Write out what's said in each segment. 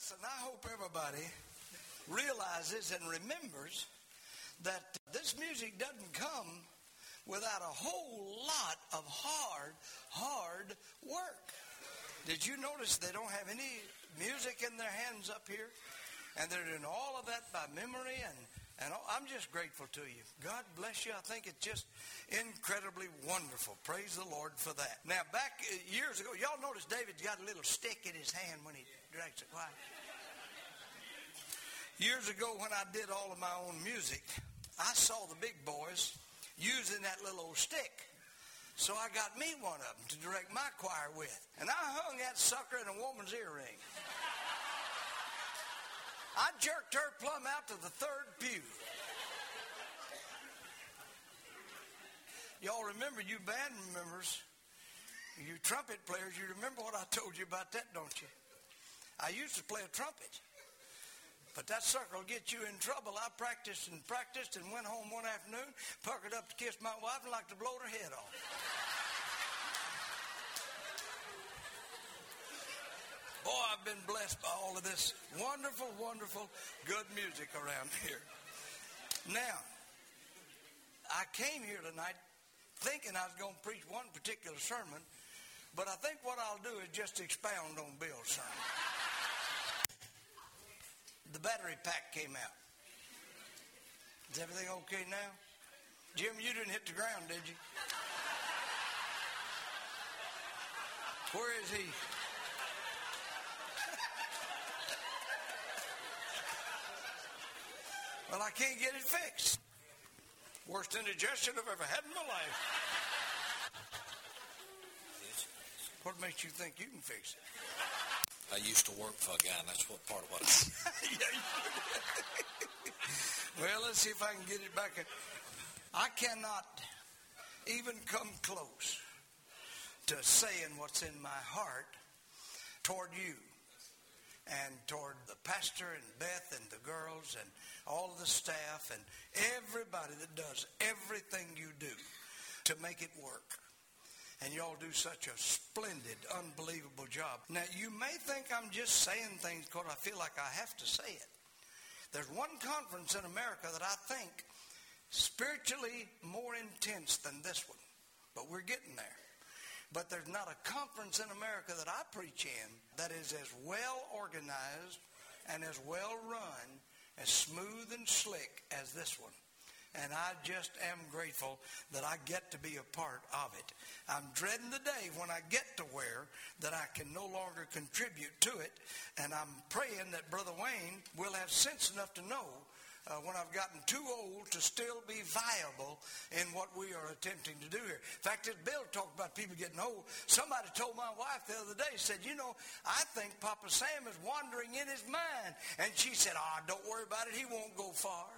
Listen, I hope everybody realizes and remembers that this music doesn't come without a whole lot of hard work. Did you notice they don't have any music in their hands up here? And they're doing all of that by memory and I'm just grateful to you. God bless you. I think it's just incredibly wonderful. Praise the Lord for that. Now, back years ago, y'all notice David's got a little stick in his hand when he directs the choir. Years ago when I did all of my own music, I saw the big boys using that little old stick. So I got me one of them to direct my choir with. And I hung that sucker in a woman's earring. I jerked her plumb out to the third pew. Y'all remember, you band members, you trumpet players, you remember what I told you about that, don't you? I used to play a trumpet. But that sucker will get you in trouble. I practiced and went home one afternoon, puckered up to kiss my wife and like to blow her head off. Boy, I've been blessed by all of this wonderful, wonderful, good music around here. Now, I came here tonight thinking I was going to preach one particular sermon, but I think what I'll do is just expound on Bill's sermon. The battery pack came out. Is everything okay now? Jim, you didn't hit the ground, did you? Where is he? Well, I can't get it fixed. Worst indigestion I've ever had in my life. What makes you think you can fix it? I used to work for a guy, and that's what part of what I Well, let's see if I can get it back. I cannot even come close to saying what's in my heart toward you and toward the pastor and Beth and the girls and all of the staff and everybody that does everything you do to make it work. And y'all do such a splendid, unbelievable job. Now, you may think I'm just saying things because I feel like I have to say it. There's one conference in America that I think spiritually more intense than this one. But we're getting there. But there's not a conference in America that I preach in that is as well organized and as well run, as smooth and slick as this one. And I just am grateful that I get to be a part of it. I'm dreading the day when I get to where that I can no longer contribute to it. And I'm praying that Brother Wayne will have sense enough to know when I've gotten too old to still be viable in what we are attempting to do here. In fact, as Bill talked about people getting old, somebody told my wife the other day, said, you know, I think Papa Sam is wandering in his mind. And she said, don't worry about it. He won't go far.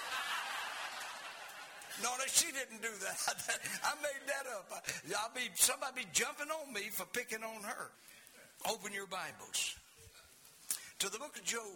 No, she didn't do that. I made that up. Somebody be jumping on me for picking on her. Open your Bibles to the book of Job.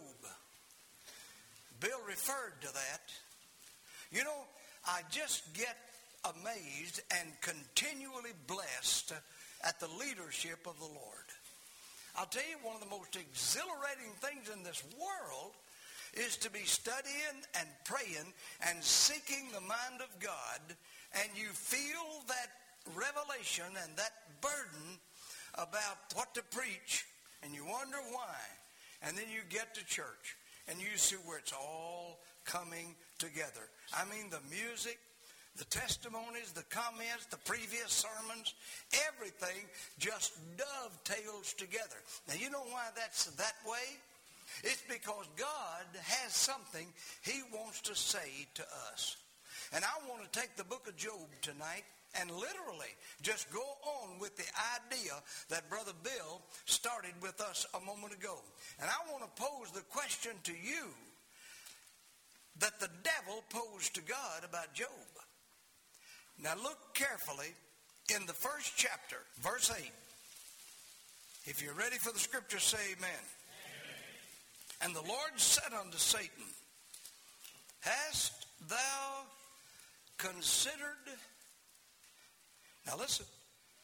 Bill referred to that. You know, I just get amazed and continually blessed at the leadership of the Lord. I'll tell you, one of the most exhilarating things in this world is to be studying and praying and seeking the mind of God, and you feel that revelation and that burden about what to preach, and you wonder why. And then you get to church, and you see where it's all coming together. I mean, the music, the testimonies, the comments, the previous sermons, everything just dovetails together. Now, you know why that's that way? It's because God has something he wants to say to us. And I want to take the book of Job tonight and literally just go on with the idea that Brother Bill started with us a moment ago. And I want to pose the question to you that the devil posed to God about Job. Now look carefully in the first chapter, verse 8. If you're ready for the scripture, say amen. And the Lord said unto Satan, hast thou considered, now listen,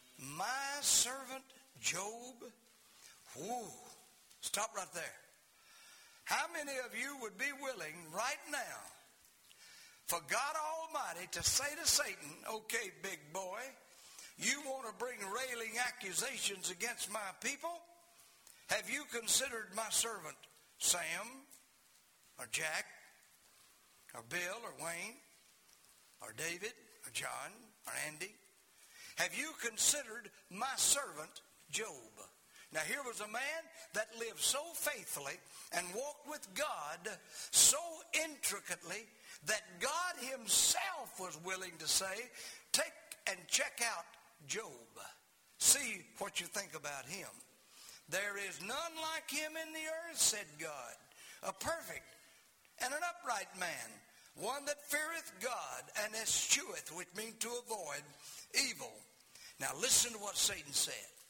my servant Job? Whoa, stop right there. How many of you would be willing right now for God Almighty to say to Satan, okay, big boy, you want to bring railing accusations against my people? Have you considered my servant Sam or Jack or Bill or Wayne or David or John or Andy? Have you considered my servant Job? Now here was a man that lived so faithfully and walked with God so intricately that God himself was willing to say, take and check out Job. See what you think about him. There is none like him in the earth, said God, a perfect and an upright man, one that feareth God and escheweth, which means to avoid evil. Now listen to what Satan said.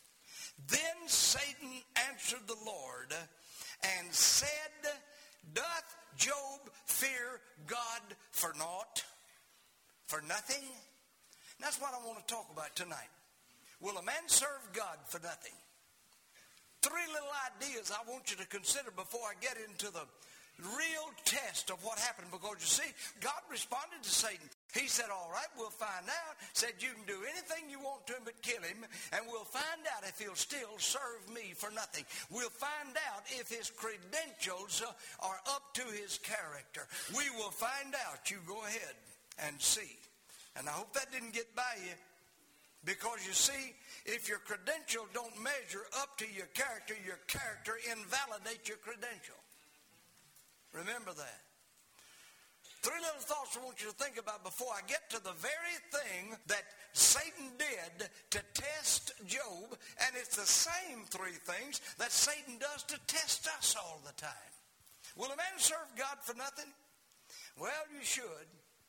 Then Satan answered the Lord and said, doth Job fear God for naught? For nothing? That's what I want to talk about tonight. Will a man serve God for nothing? Three little ideas I want you to consider before I get into the real test of what happened. Because you see, God responded to Satan. He said, all right, we'll find out. Said, you can do anything you want to him but kill him. And we'll find out if he'll still serve me for nothing. We'll find out if his credentials are up to his character. We will find out. You go ahead and see. And I hope that didn't get by you. Because you see, if your credential don't measure up to your character invalidates your credential. Remember that. Three little thoughts I want you to think about before I get to the very thing that Satan did to test Job. And it's the same three things that Satan does to test us all the time. Will a man serve God for nothing? Well, you should.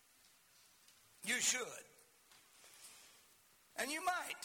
You should. And you might.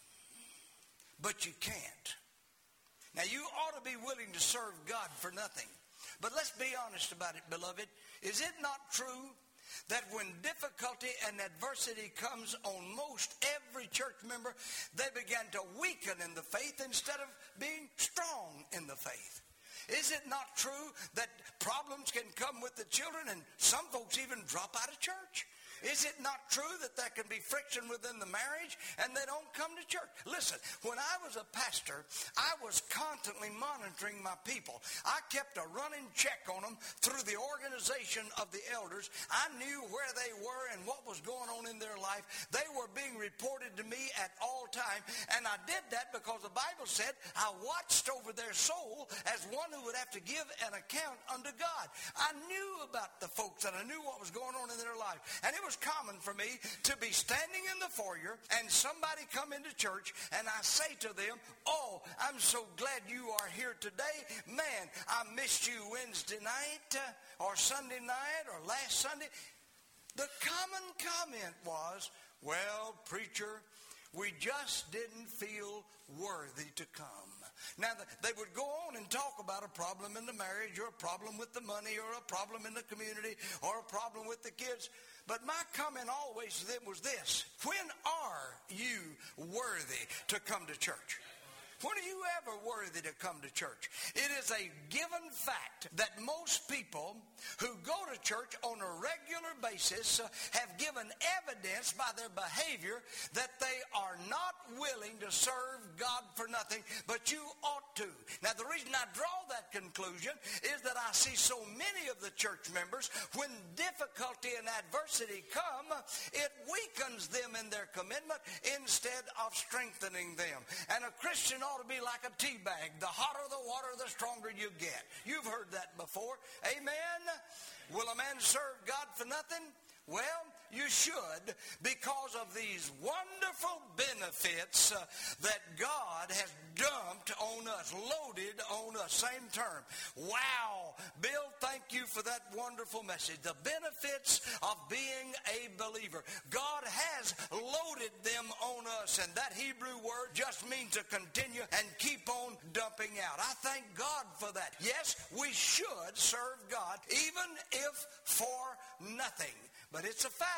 But you can't. Now, you ought to be willing to serve God for nothing. But let's be honest about it, beloved. Is it not true that when difficulty and adversity comes on most every church member, they begin to weaken in the faith instead of being strong in the faith? Is it not true that problems can come with the children and some folks even drop out of church? Is it not true that there can be friction within the marriage and they don't come to church? Listen, when I was a pastor, I was constantly monitoring my people. I kept a running check on them through the organization of the elders. I knew where they were and what was going on in their life. They were being reported to me at all time, and I did that because the Bible said I watched over their soul as one who would have to give an account unto God. I knew about the folks and I knew what was going on in their life. And it was common for me to be standing in the foyer and somebody come into church and I say to them, oh, I'm so glad you are here today. Man, I missed you Wednesday night or Sunday night or last Sunday. The common comment was, well, preacher, we just didn't feel worthy to come. Now, they would go on and talk about a problem in the marriage or a problem with the money or a problem in the community or a problem with the kids. But my comment always to them was this: when are you worthy to come to church? When are you ever worthy to come to church? It is a given fact that most people who go to church on a regular basis have given evidence by their behavior that they are not willing to serve God for nothing, but you ought to. Now, the reason I draw that conclusion is that I see so many of the church members, when difficulty and adversity come, it weakens them in their commitment instead of strengthening them. And a Christian ought to be like a tea bag. The hotter the water, the stronger you get. You've heard that before. Amen? Will a man serve God for nothing? Well, you should, because of these wonderful benefits that God has dumped on us, loaded on us. Same term. Wow. Bill, thank you for that wonderful message. The benefits of being a believer. God has loaded them on us, and that Hebrew word just means to continue and keep on dumping out. I thank God for that. Yes, we should serve God, even if for nothing. But it's a fact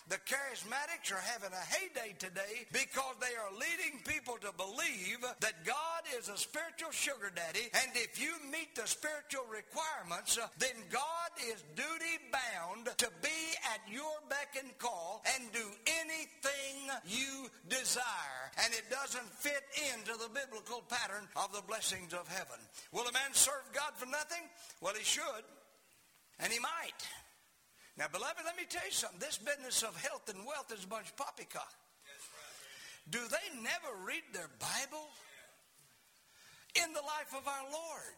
The charismatics are having a heyday today because they are leading people to believe that God is a spiritual sugar daddy, and if you meet the spiritual requirements, then God is duty-bound to be at your beck and call and do anything you desire. And it doesn't fit into the biblical pattern of the blessings of heaven. Will a man serve God for nothing? Well, he should, and he might. Now, beloved, let me tell you something. This business of health and wealth is a bunch of poppycock. Do they never read their Bible? In the life of our Lord.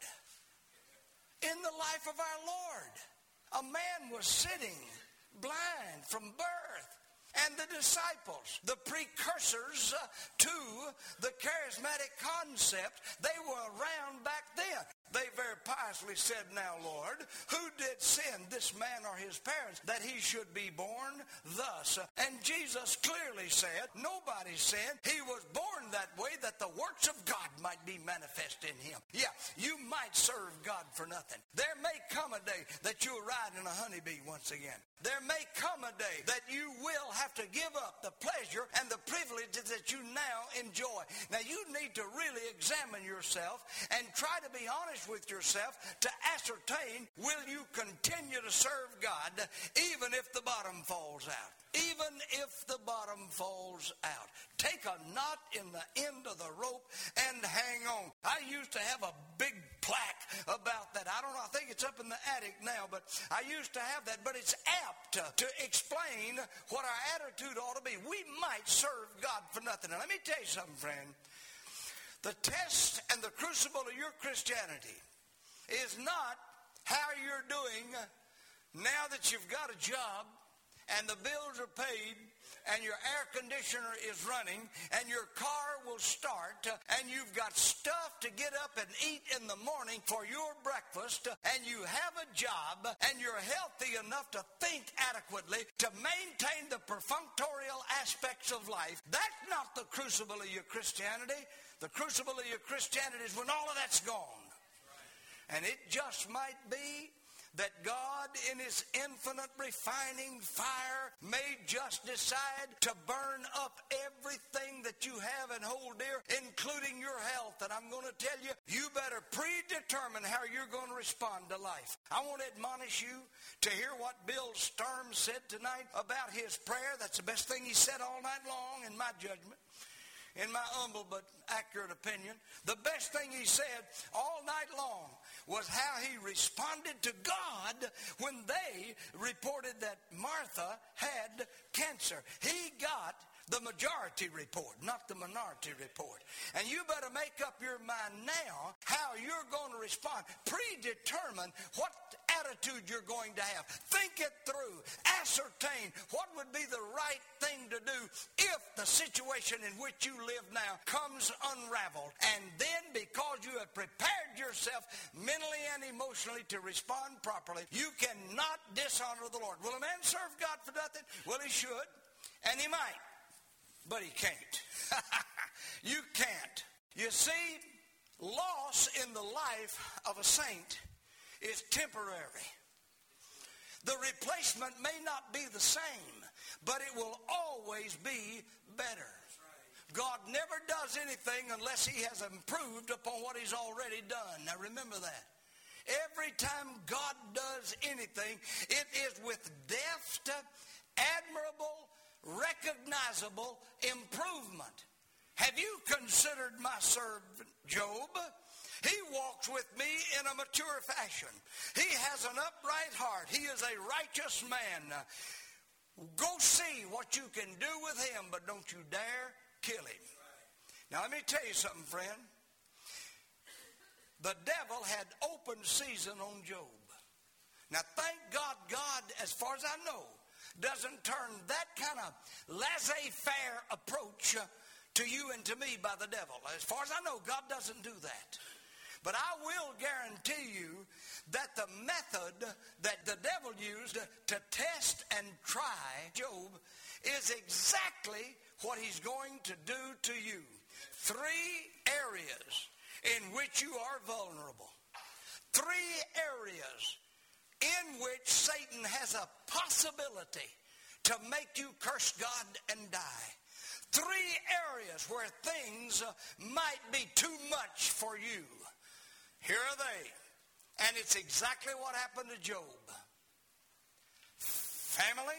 In the life of our Lord. A man was sitting blind from birth. And the disciples, the precursors to the charismatic concept, they were around back then. They very piously said, now, Lord, who did sin, this man or his parents, that he should be born thus? And Jesus clearly said, nobody sinned. He was born that way that the works of God might be manifest in him. Yeah, you might serve God for nothing. There may come a day that you'll ride in a honeybee once again. There may come a day that you will have to give up the pleasure and the privileges that you now enjoy. Now, you need to really examine yourself and try to be honest with yourself to ascertain, will you continue to serve God even if the bottom falls out? Even if the bottom falls out. Take a knot in the end of the rope and hang on. I used to have a big plaque about that. I don't know, I think it's up in the attic now, but I used to have that. But it's apt to explain what our attitude ought to be. We might serve God for nothing. Now, let me tell you something, friend. The test and the crucible of your Christianity is not how you're doing now that you've got a job and the bills are paid and your air conditioner is running and your car will start and you've got stuff to get up and eat in the morning for your breakfast and you have a job and you're healthy enough to think adequately to maintain the perfunctorial aspects of life. That's not the crucible of your Christianity. The crucible of your Christianity is when all of that's gone. And it just might be that God in his infinite refining fire may just decide to burn up everything that you have and hold dear, including your health. And I'm going to tell you, you better predetermine how you're going to respond to life. I want to admonish you to hear what Bill Sturm said tonight about his prayer. That's the best thing he said all night long, in my judgment. In my humble but accurate opinion, the best thing he said all night long was how he responded to God when they reported that Martha had cancer. He got the majority report, not the minority report. And you better make up your mind now how you're going to respond. Predetermine what attitude you're going to have. Think it through. Ascertain what would be the right thing to do if the situation in which you live now comes unraveled. And then because you have prepared yourself mentally and emotionally to respond properly, you cannot dishonor the Lord. Will a man serve God for nothing? Well, he should, and he might. But he can't. You can't. You see, loss in the life of a saint is temporary. The replacement may not be the same, but it will always be better. God never does anything unless he has improved upon what he's already done. Now remember that. Every time God does anything, it is with deft, admirable, recognizable improvement. Have you considered my servant Job? He walks with me in a mature fashion. He has an upright heart. He is a righteous man. Go see what you can do with him, but don't you dare kill him. Now let me tell you something, friend. The devil had open season on Job. Now thank God, God, as far as I know, doesn't turn that kind of laissez-faire approach to you and to me by the devil. As far as I know, God doesn't do that. But I will guarantee you that the method that the devil used to test and try Job is exactly what he's going to do to you. 3 areas in which you are vulnerable. 3 areas in which Satan has a possibility to make you curse God and die. 3 areas where things might be too much for you. Here are they. And it's exactly what happened to Job. Family,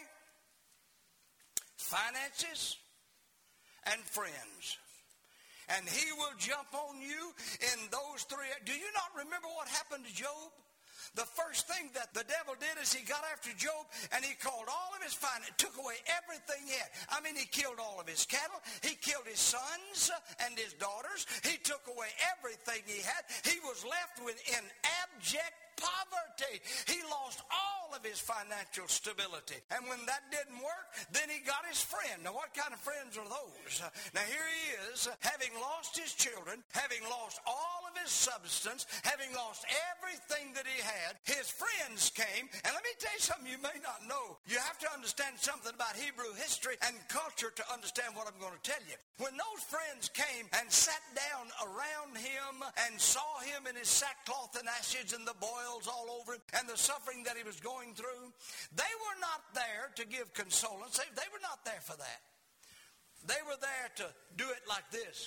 finances, and friends. And he will jump on you in those 3. Do you not remember what happened to Job? The first thing that the devil did is he got after Job and he called all of his finances, took away everything he had. I mean, he killed all of his cattle. He killed his sons and his daughters. He took away everything he had. He was left in abject poverty. He lost all of his financial stability. And when that didn't work, then he got his friend. Now, what kind of friends are those? Now, here he is, having lost his children, having lost all of his substance, having lost everything that he had. His friends came, and let me tell you something you may not know. You have to understand something about Hebrew history and culture to understand what I'm going to tell you. When those friends came and sat down around him and saw him in his sackcloth and ashes and the boils all over him and the suffering that he was going through, they were not there to give consolence. They were not there for that. They were there to do it like this.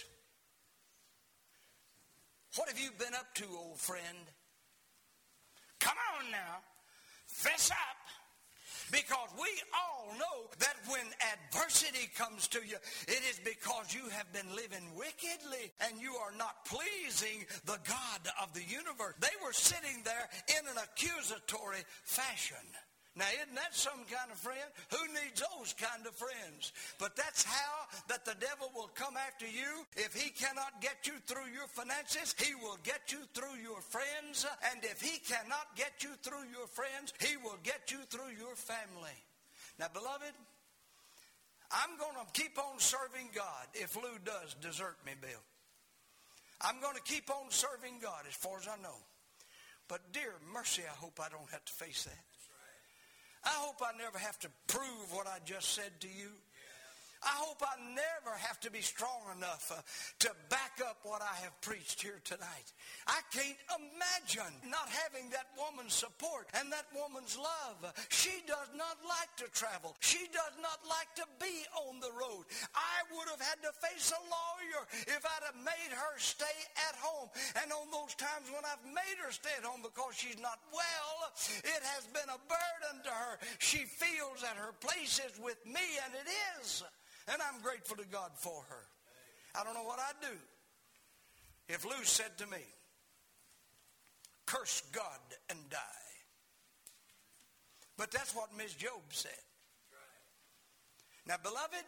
What have you been up to, old friend? Come on now. Fess up. Because we all know that when adversity comes to you, it is because you have been living wickedly and you are not pleasing the God of the universe. They were sitting there in an accusatory fashion. Now, isn't that some kind of friend? Who needs those kind of friends? But that's how that the devil will come after you. If he cannot get you through your finances, he will get you through your friends. And if he cannot get you through your friends, he will get you through your family. Now, beloved, I'm going to keep on serving God if Lou does desert me, Bill. I'm going to keep on serving God as far as I know. But dear mercy, I hope I don't have to face that. I hope I never have to prove what I just said to you. I hope I never have to be strong enough to back up what I have preached here tonight. I can't imagine not having that woman's support and that woman's love. She does not like to travel. She does not like to be on the road. I would have had to face a lawyer if I'd have made her stay at home. And on those times when I've made her stay at home because she's not well, it has been a burden to her. She feels that her place is with me, and it is. And I'm grateful to God for her. I don't know what I'd do if Lou said to me, curse God and die. But that's what Ms. Job said. Now, beloved,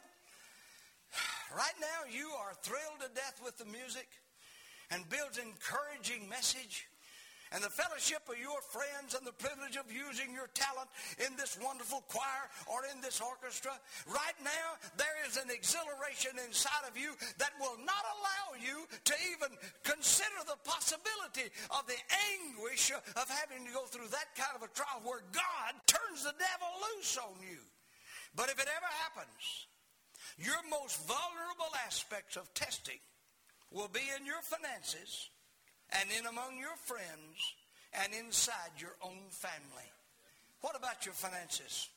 right now you are thrilled to death with the music and Bill's encouraging message and the fellowship of your friends and the privilege of using your talent in this wonderful choir or in this orchestra. Right now, there is an exhilaration inside of you that will not allow you to even consider the possibility of the anguish of having to go through that kind of a trial where God turns the devil loose on you. But if it ever happens, your most vulnerable aspects of testing will be in your finances and in among your friends, and inside your own family. What about your finances?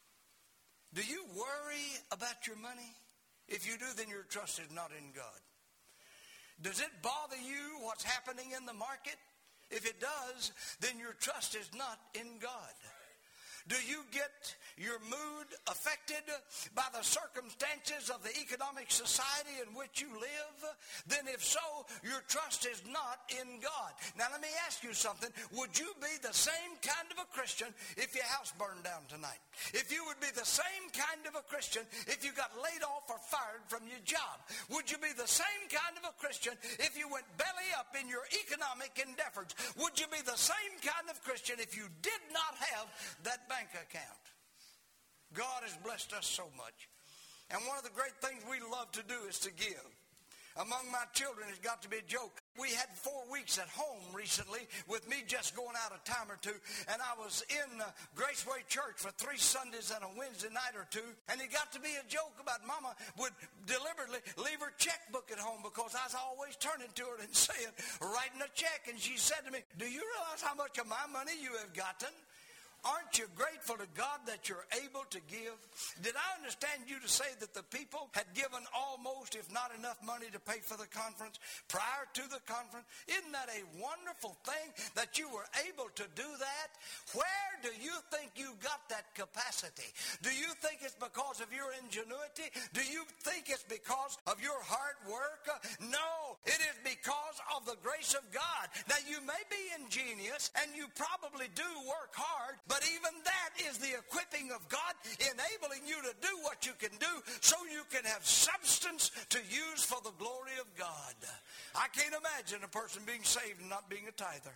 Do you worry about your money? If you do, then your trust is not in God. Does it bother you what's happening in the market? If it does, then your trust is not in God. Do you get your mood affected by the circumstances of the economic society in which you live? Then if so, your trust is not in God. Now let me ask you something. Would you be the same kind of a Christian if your house burned down tonight? If you would be the same kind of a Christian if you got laid off or fired from your job? Would you be the same kind of a Christian if you went belly up in your economic endeavors? Would you be the same kind of Christian if you did not have that bank account? God has blessed us so much. And one of the great things we love to do is to give. Among my children, it's got to be a joke. We had 4 weeks at home recently with me just going out a time or two. And I was in Graceway Church for 3 Sundays and a Wednesday night or two. And it got to be a joke about Mama would deliberately leave her checkbook at home because I was always turning to her and saying, writing a check. And she said to me, do you realize how much of my money you have gotten? Aren't you grateful to God that you're able to give? Did I understand you to say that the people had given almost, if not enough money to pay for the conference prior to the conference? Isn't that a wonderful thing that you were able to do that? Where do you think you got that capacity? Do you think it's because of your ingenuity? Do you think it's because of your hard work? No, it is because of the grace of God. Now, you may be ingenious and you probably do work hard, but even that is the equipping of God enabling you to do what you can do so you can have substance to use for the glory of God. I can't imagine a person being saved and not being a tither.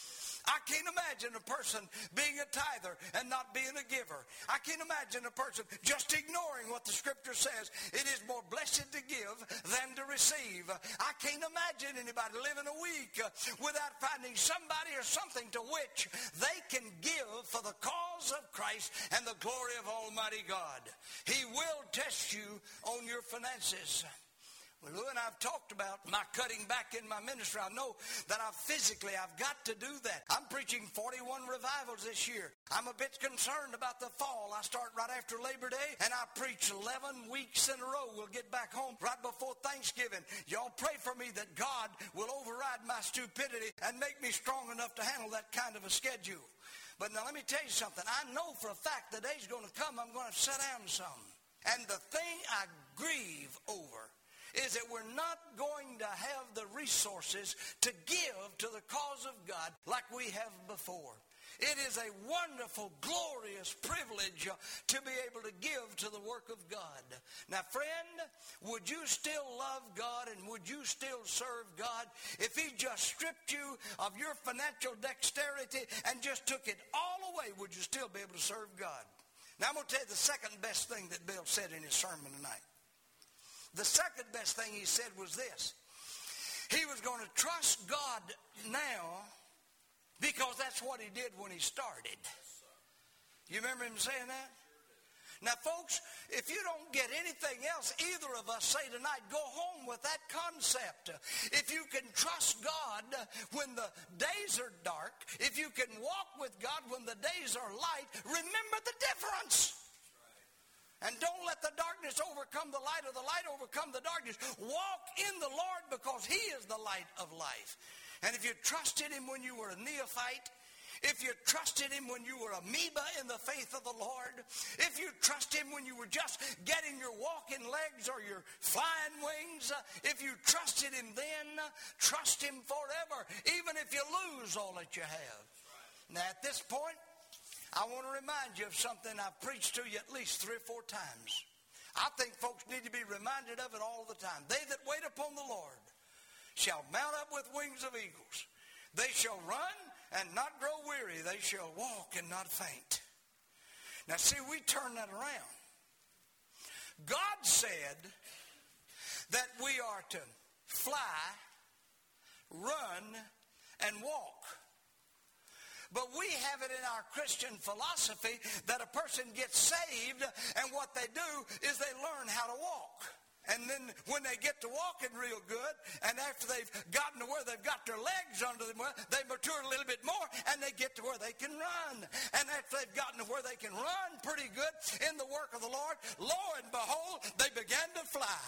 I can't imagine a person being a tither and not being a giver. I can't imagine a person just ignoring what the Scripture says. It is more blessed to give than to receive. I can't imagine anybody living a week without finding somebody or something to which they can give for the cause of Christ and the glory of Almighty God. He will test you on your finances. Well, Lou and I have talked about my cutting back in my ministry. I know that I've got to do that. I'm preaching 41 revivals this year. I'm a bit concerned about the fall. I start right after Labor Day, and I preach 11 weeks in a row. We'll get back home right before Thanksgiving. Y'all pray for me that God will override my stupidity and make me strong enough to handle that kind of a schedule. But now let me tell you something. I know for a fact the day's going to come, I'm going to sit down some. And the thing I grieve over is that we're not going to have the resources to give to the cause of God like we have before. It is a wonderful, glorious privilege to be able to give to the work of God. Now, friend, would you still love God and would you still serve God if He just stripped you of your financial dexterity and just took it all away? Would you still be able to serve God? Now, I'm going to tell you the second best thing that Bill said in his sermon tonight. The second best thing he said was this. He was going to trust God now because that's what he did when he started. You remember him saying that? Now, folks, if you don't get anything else either of us say tonight, go home with that concept. If you can trust God when the days are dark, if you can walk with God when the days are light, remember the difference. And don't let the darkness overcome the light or the light overcome the darkness. Walk in the Lord because He is the light of life. And if you trusted Him when you were a neophyte, if you trusted Him when you were amoeba in the faith of the Lord, if you trust Him when you were just getting your walking legs or your flying wings, if you trusted Him then, trust Him forever, even if you lose all that you have. Now at this point, I want to remind you of something I've preached to you at least 3 or 4 times. I think folks need to be reminded of it all the time. They that wait upon the Lord shall mount up with wings of eagles. They shall run and not grow weary. They shall walk and not faint. Now see, we turn that around. God said that we are to fly, run, and walk. But we have it in our Christian philosophy that a person gets saved and what they do is they learn how to walk. And then when they get to walking real good and after they've gotten to where they've got their legs under them, they mature a little bit more and they get to where they can run. And after they've gotten to where they can run pretty good in the work of the Lord, lo and behold, they began to fly.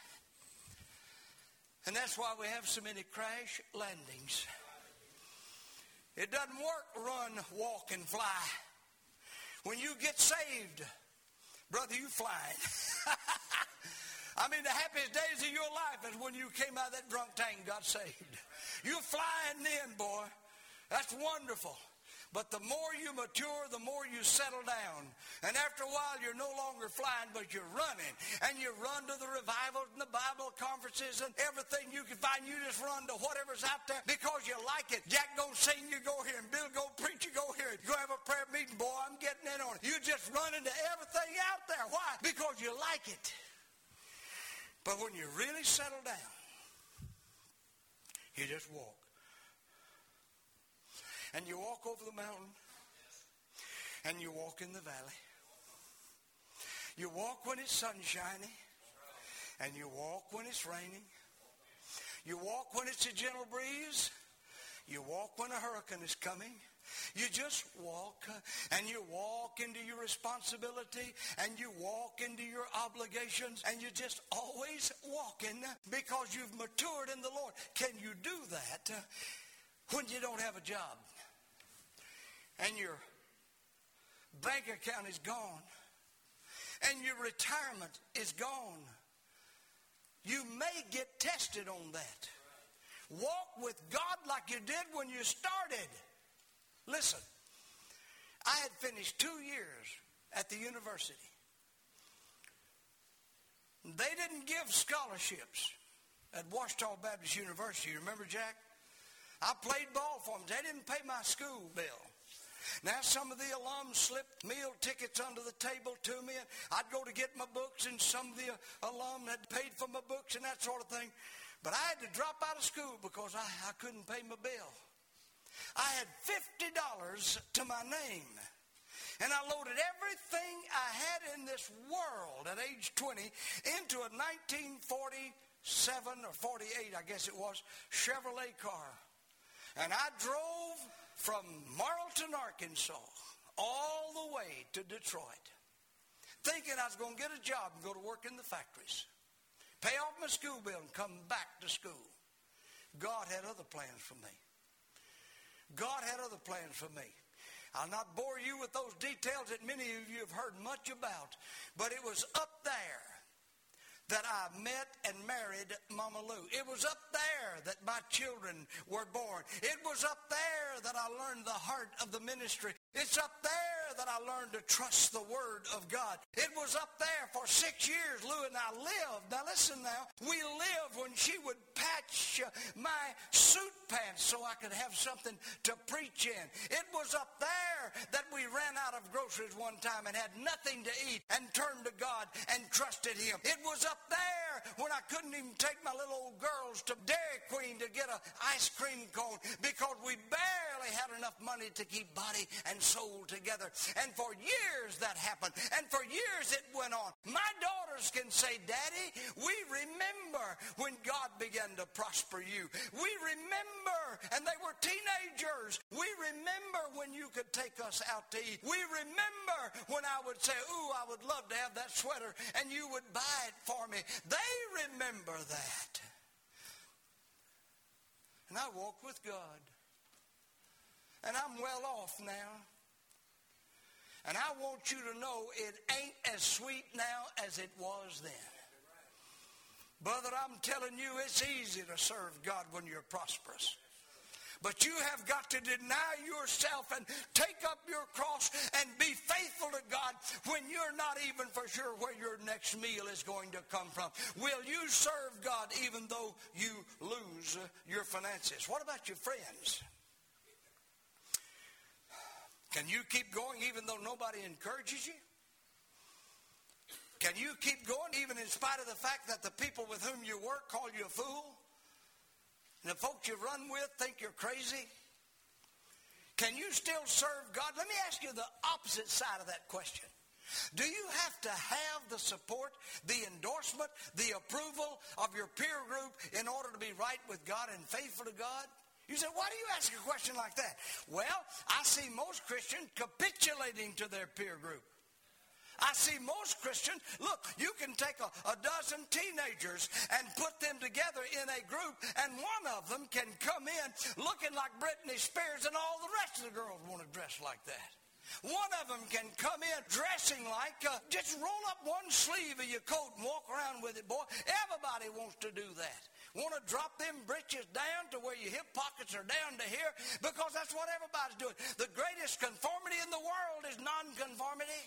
And that's why we have so many crash landings. It doesn't work, run, walk, and fly. When you get saved, brother, you flying. I mean, the happiest days of your life is when you came out of that drunk tank and got saved. You're flying then, boy. That's wonderful. But the more you mature, the more you settle down. And after a while, you're no longer flying, but you're running. And you run to the revivals and the Bible conferences and everything you can find. You just run to whatever's out there because you like it. Jack go sing, you go here. And Bill go preach, you go here. You go have a prayer meeting, boy, I'm getting in on it. You just run into everything out there. Why? Because you like it. But when you really settle down, you just walk. And you walk over the mountain. And you walk in the valley. You walk when it's sunshiny. And you walk when it's raining. You walk when it's a gentle breeze. You walk when a hurricane is coming. You just walk, and you walk into your responsibility, and you walk into your obligations, and you're just always walking because you've matured in the Lord. Can you do that when you don't have a job and your bank account is gone and your retirement is gone? You may get tested on that. Walk with God like you did when you started. Listen, I had finished 2 years at the university. They didn't give scholarships at Ouachita Baptist University. You remember, Jack? I played ball for them. They didn't pay my school bill. Now, some of the alums slipped meal tickets under the table to me, and I'd go to get my books, and some of the alum had paid for my books and that sort of thing. But I had to drop out of school because I couldn't pay my bill. I had $50 to my name, and I loaded everything I had in this world at age 20 into a 1947 or 48, I guess it was, Chevrolet car. And I drove from Marlton, Arkansas, all the way to Detroit, thinking I was going to get a job and go to work in the factories, pay off my school bill, and come back to school. God had other plans for me. God had other plans for me. I'll not bore you with those details that many of you have heard much about, but it was up there that I met and married Mama Lou. It was up there that my children were born. It was up there that I learned the heart of the ministry. It's up there that I learned to trust the Word of God. It was up there for 6 years Lou and I lived. Now listen now, we lived when she would patch my suit pants so I could have something to preach in. It was up there that we ran out of groceries one time and had nothing to eat and turned to God and trusted Him. It was up there when I couldn't even take my little old girls to Dairy Queen to get an ice cream cone because we barely had enough money to keep body and soul together. And for years that happened. And for years it went on. My daughters can say, Daddy, we remember when God began to prosper you. We remember, and they were teenagers. We remember when you could take us out to eat. We remember when I would say, ooh, I would love to have that sweater, and you would buy it for me. They remember that. And I walk with God. And I'm well off now. And I want you to know it ain't as sweet now as it was then. Brother, I'm telling you, it's easy to serve God when you're prosperous. But you have got to deny yourself and take up your cross and be faithful to God when you're not even for sure where your next meal is going to come from. Will you serve God even though you lose your finances? What about your friends? Can you keep going even though nobody encourages you? Can you keep going even in spite of the fact that the people with whom you work call you a fool? And the folks you run with think you're crazy? Can you still serve God? Let me ask you the opposite side of that question. Do you have to have the support, the endorsement, the approval of your peer group in order to be right with God and faithful to God? You say, why do you ask a question like that? Well, I see most Christians capitulating to their peer group. I see most Christians, look, you can take a dozen teenagers and put them together in a group, and one of them can come in looking like Britney Spears, and all the rest of the girls want to dress like that. One of them can come in dressing like, just roll up one sleeve of your coat and walk around with it, boy. Everybody wants to do that. Want to drop them breeches down to where your hip pockets are down to here because that's what everybody's doing. The greatest conformity in the world is nonconformity.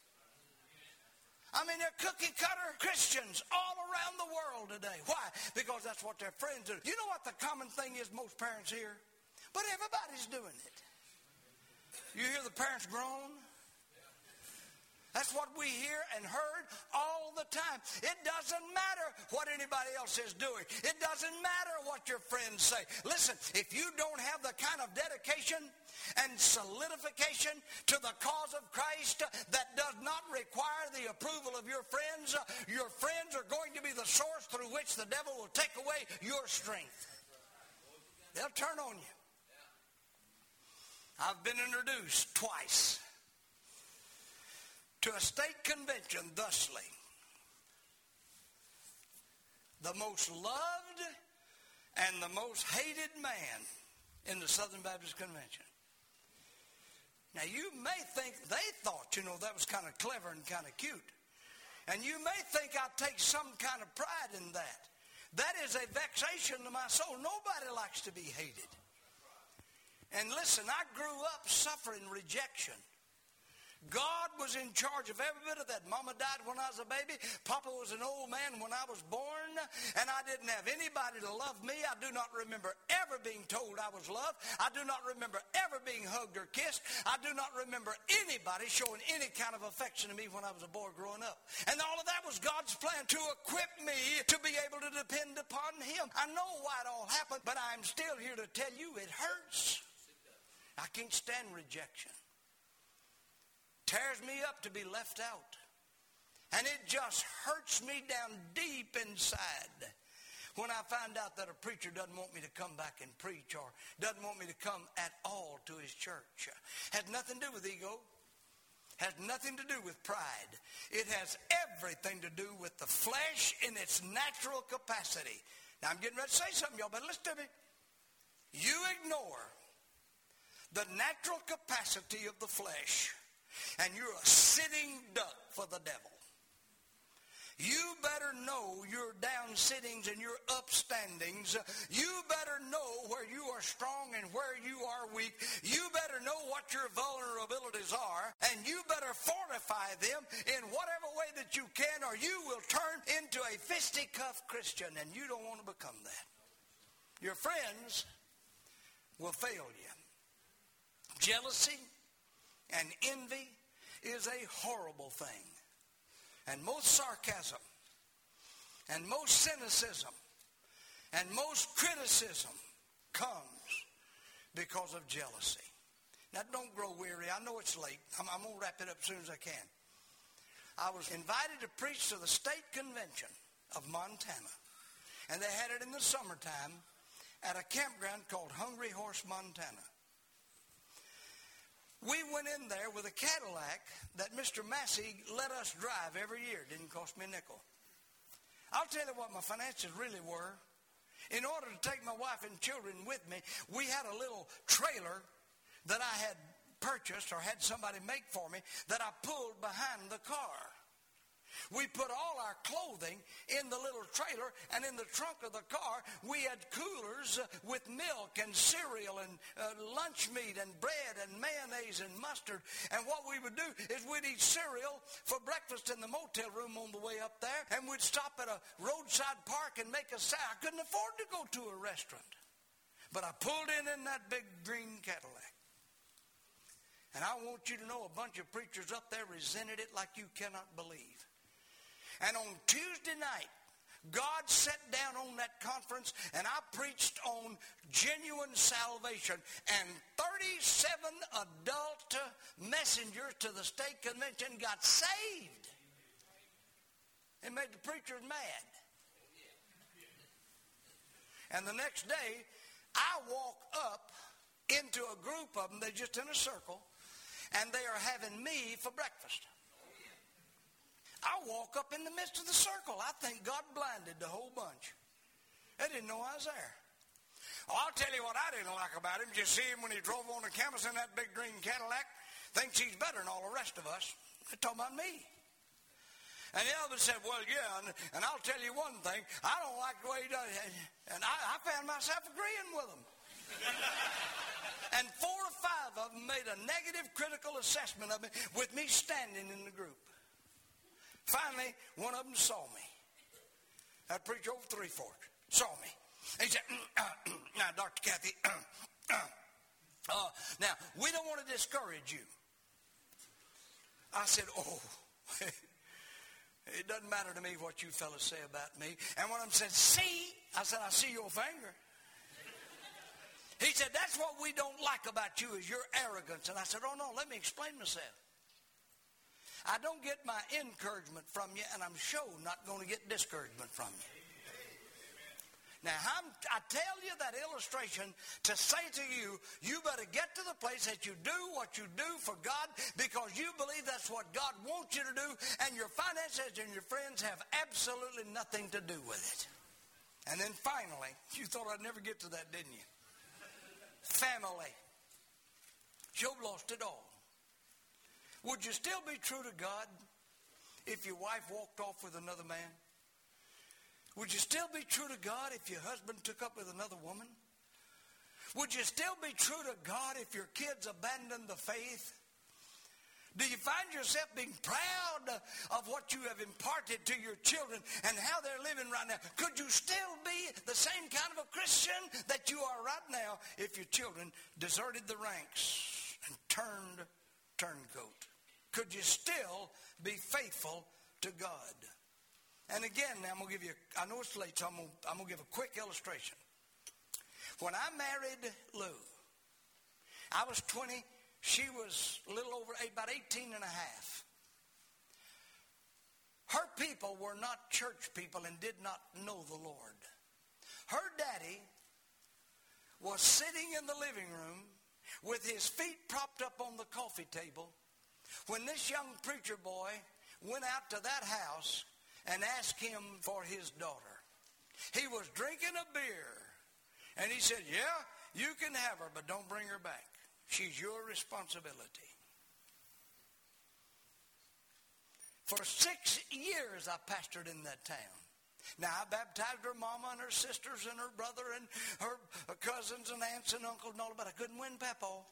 I mean, they're cookie-cutter Christians all around the world today. Why? Because that's what their friends do. You know what the common thing is most parents hear? But everybody's doing it. You hear the parents groan? That's what we hear and heard all the time. It doesn't matter what anybody else is doing. It doesn't matter what your friends say. Listen, if you don't have the kind of dedication and solidification to the cause of Christ that does not require the approval of your friends are going to be the source through which the devil will take away your strength. They'll turn on you. I've been introduced twice to a state convention thusly. The most loved and the most hated man in the Southern Baptist Convention. Now, you may think they thought, that was kind of clever and kind of cute. And you may think I take some kind of pride in that. That is a vexation to my soul. Nobody likes to be hated. And listen, I grew up suffering rejection. God was in charge of every bit of that. Mama died when I was a baby. Papa was an old man when I was born. And I didn't have anybody to love me. I do not remember ever being told I was loved. I do not remember ever being hugged or kissed. I do not remember anybody showing any kind of affection to me when I was a boy growing up. And all of that was God's plan to equip me to be able to depend upon Him. I know why it all happened, but I'm still here to tell you it hurts. I can't stand rejection. Tears me up to be left out. And it just hurts me down deep inside when I find out that a preacher doesn't want me to come back and preach or doesn't want me to come at all to his church. Has nothing to do with ego. Has nothing to do with pride. It has everything to do with the flesh in its natural capacity. Now I'm getting ready to say something, y'all, but listen to me. You ignore the natural capacity of the flesh, and you're a sitting duck for the devil. You better know your down sittings and your upstandings. You better know where you are strong and where you are weak. You better know what your vulnerabilities are, and you better fortify them in whatever way that you can, or you will turn into a fisticuff Christian, and you don't want to become that. Your friends will fail you. Jealousy and envy is a horrible thing. And most sarcasm and most cynicism and most criticism comes because of jealousy. Now, don't grow weary. I know it's late. I'm going to wrap it up as soon as I can. I was invited to preach to the state convention of Montana. And they had it in the summertime at a campground called Hungry Horse, Montana. We went in there with a Cadillac that Mr. Massey let us drive every year. Didn't cost me a nickel. I'll tell you what my finances really were. In order to take my wife and children with me, we had a little trailer that I had purchased or had somebody make for me that I pulled behind the car. We put all our clothing in the little trailer, and in the trunk of the car, we had coolers with milk and cereal and lunch meat and bread and mayonnaise and mustard. And what we would do is we'd eat cereal for breakfast in the motel room on the way up there, and we'd stop at a roadside park and make a salad. I couldn't afford to go to a restaurant, but I pulled in that big green Cadillac. And I want you to know a bunch of preachers up there resented it like you cannot believe. And on Tuesday night, God sat down on that conference, and I preached on genuine salvation. And 37 adult messengers to the state convention got saved. It made the preachers mad. And the next day, I walk up into a group of them. They're just in a circle, and they are having me for breakfast. I walk up in the midst of the circle. I think God blinded the whole bunch. They didn't know I was there. Oh, I'll tell you what I didn't like about him. Did you see him when he drove on the campus in that big green Cadillac? Thinks he's better than all the rest of us. They're talking about me. And the other said, well, yeah, and I'll tell you one thing. I don't like the way he does it. And I found myself agreeing with him. And 4 or 5 of them made a negative critical assessment of me with me standing in the group. Finally, one of them saw me. I'd preach over Three Forks. Saw me. He said, now, Dr. Cathy, now, we don't want to discourage you. I said, oh, it doesn't matter to me what you fellas say about me. And one of them said, see? I said, I see your finger. He said, that's what we don't like about you is your arrogance. And I said, oh, no, let me explain myself. I don't get my encouragement from you, and I'm sure not going to get discouragement from you. Now, I tell you that illustration to say to you, you better get to the place that you do what you do for God because you believe that's what God wants you to do, and your finances and your friends have absolutely nothing to do with it. And then finally, you thought I'd never get to that, didn't you? Family. Job lost it all. Would you still be true to God if your wife walked off with another man? Would you still be true to God if your husband took up with another woman? Would you still be true to God if your kids abandoned the faith? Do you find yourself being proud of what you have imparted to your children and how they're living right now? Could you still be the same kind of a Christian that you are right now if your children deserted the ranks and turned turncoat? Could you still be faithful to God? And again, now I'm going to give you, I know it's late, so I'm going to give a quick illustration. When I married Lou, I was 20, she was a little over, about 18 and a half. Her people were not church people and did not know the Lord. Her daddy was sitting in the living room with his feet propped up on the coffee table when this young preacher boy went out to that house and asked him for his daughter. He was drinking a beer, and he said, yeah, you can have her, but don't bring her back. She's your responsibility. For 6 years, I pastored in that town. Now, I baptized her mama and her sisters and her brother and her cousins and aunts and uncles and all, but I couldn't win Papaw.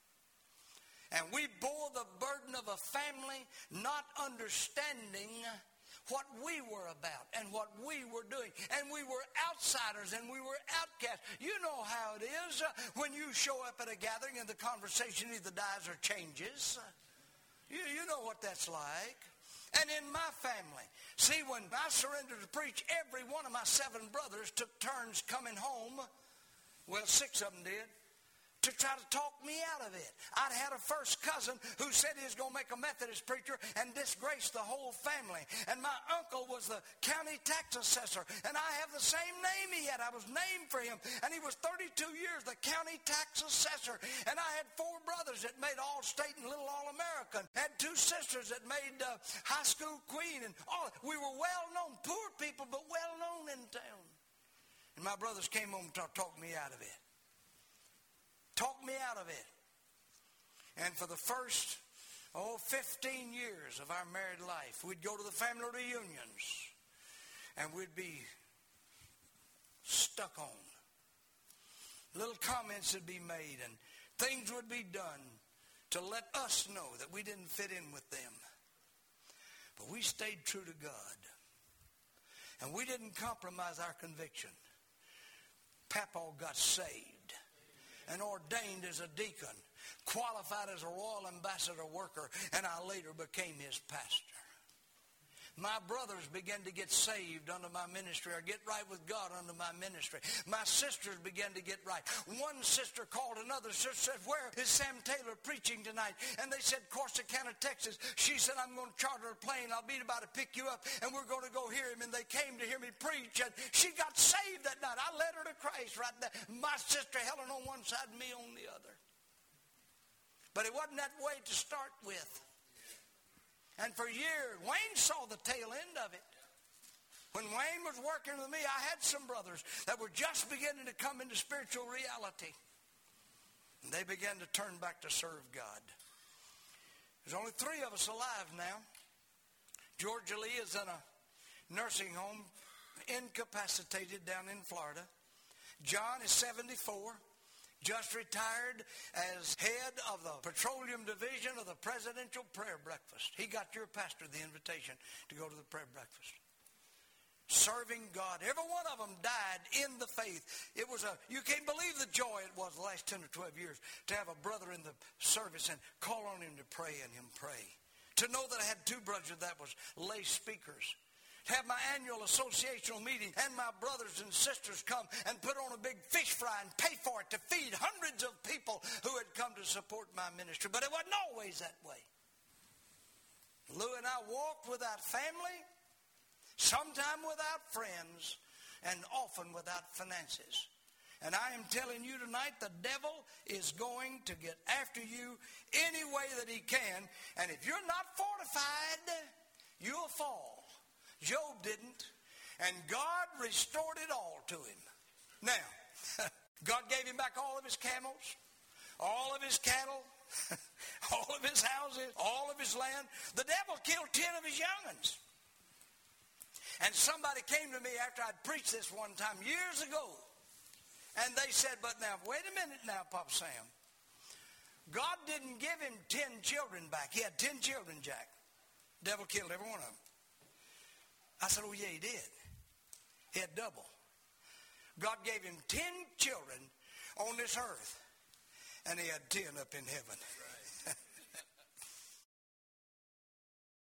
And we bore the burden of a family not understanding what we were about and what we were doing. And we were outsiders and we were outcasts. You know how it is when you show up at a gathering and the conversation either dies or changes. You know what that's like. And in my family, see, when I surrendered to preach, every one of my 7 brothers took turns coming home. Well, 6 of them did. To try to talk me out of it. I'd had a first cousin who said he was going to make a Methodist preacher and disgrace the whole family. And my uncle was the county tax assessor. And I have the same name he had. I was named for him. And he was 32 years the county tax assessor. And I had 4 brothers that made All-State and Little All-American. Had 2 sisters that made high school queen. And all. We were well-known, poor people, but well-known in town. And my brothers came home to talk me out of it. Talked me out of it. And for the first, 15 years of our married life, we'd go to the family reunions and we'd be stuck on. Little comments would be made and things would be done to let us know that we didn't fit in with them. But we stayed true to God. And we didn't compromise our conviction. Papaw got saved and ordained as a deacon, qualified as a Royal Ambassador worker, and I later became his pastor. My brothers began to get saved under my ministry or get right with God under my ministry. My sisters began to get right. One sister called another sister, said, where is Sam Taylor preaching tonight? And they said, Corsicana, Texas. She said, I'm going to charter a plane. I'll be about to pick you up, and we're going to go hear him. And they came to hear me preach, and she got saved that night. I led her to Christ right there. My sister Helen on one side, me on the other. But it wasn't that way to start with. And for years, Wayne saw the tail end of it. When Wayne was working with me, I had some brothers that were just beginning to come into spiritual reality. And they began to turn back to serve God. There's only 3 of us alive now. Georgia Lee is in a nursing home, incapacitated down in Florida. John is 74. Just retired as head of the petroleum division of the Presidential Prayer Breakfast. He got your pastor the invitation to go to the prayer breakfast. Serving God. Every one of them died in the faith. It was you can't believe the joy it was the last 10 or 12 years to have a brother in the service and call on him to pray and him pray. To know that I had 2 brothers that was lay speakers. Have my annual associational meeting and my brothers and sisters come and put on a big fish fry and pay for it to feed hundreds of people who had come to support my ministry. But it wasn't always that way. Lou and I walked without family, sometime without friends, and often without finances. And I am telling you tonight, the devil is going to get after you any way that he can. And if you're not fortified, you'll fall. Job didn't. And God restored it all to him. Now, God gave him back all of his camels, all of his cattle, all of his houses, all of his land. The devil killed 10 of his young'uns. And somebody came to me after I'd preached this one time years ago. And they said, but now, wait a minute now, Papa Sam. God didn't give him 10 children back. He had 10 children, Jack. Devil killed every one of them. I said, oh, yeah, he did. He had double. God gave him 10 children on this earth. And he had 10 up in heaven.